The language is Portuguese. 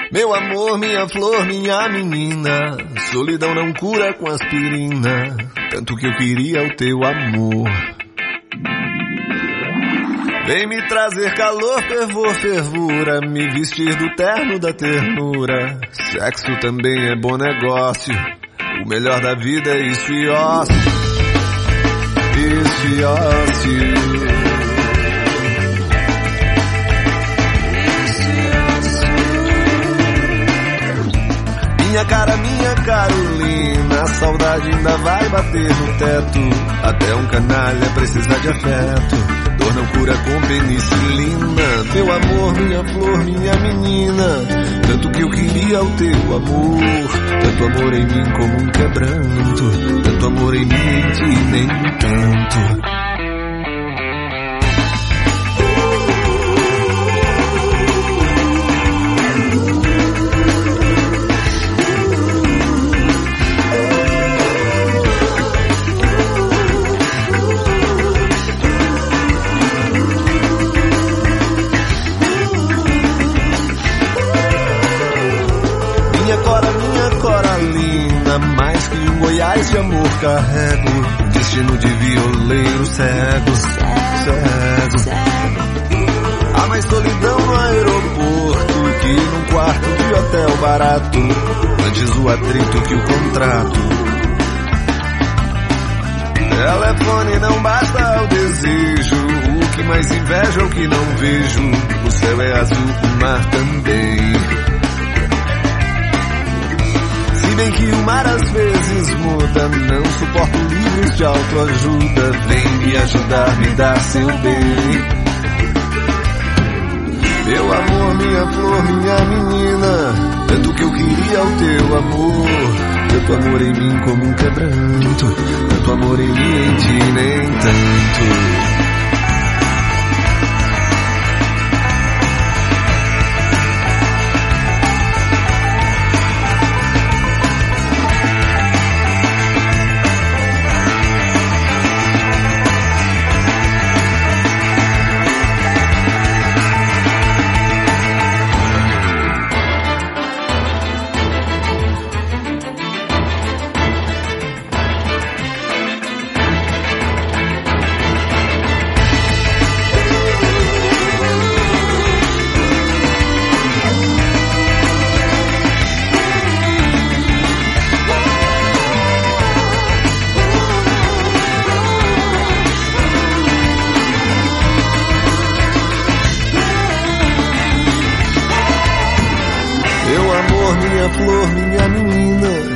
Meu amor, minha flor, minha menina, solidão não cura com aspirina, tanto que eu queria o teu amor. Vem me trazer calor, fervor, fervura, me vestir do terno da ternura. Sexo também é bom negócio, o melhor da vida é isso e ócio. Isso e ócio. Minha cara, minha Carolina, a saudade ainda vai bater no teto. Até um canalha precisa de afeto, dor não cura com penicilina. Meu amor, minha flor, minha menina, tanto que eu queria o teu amor. Tanto amor em mim como um quebranto, tanto amor em mim, em ti nem tanto. Minha Coralina, mais que um Goiás de amor carrego, destino de violeiro cego, cego. Há mais solidão no aeroporto que num quarto de hotel barato, antes o atrito que o contrato. Telefone não basta ao desejo, o que mais invejo é o que não vejo. O céu é azul, o mar também. Se bem que o mar às vezes muda, não suporto livros de autoajuda. Vem me ajudar, me dar seu bem. Meu amor, minha flor, minha menina, tanto que eu queria o teu amor. Tanto amor em mim como um quebranto, tanto amor em mim, em ti nem tanto. Meu amor, minha flor, minha menina,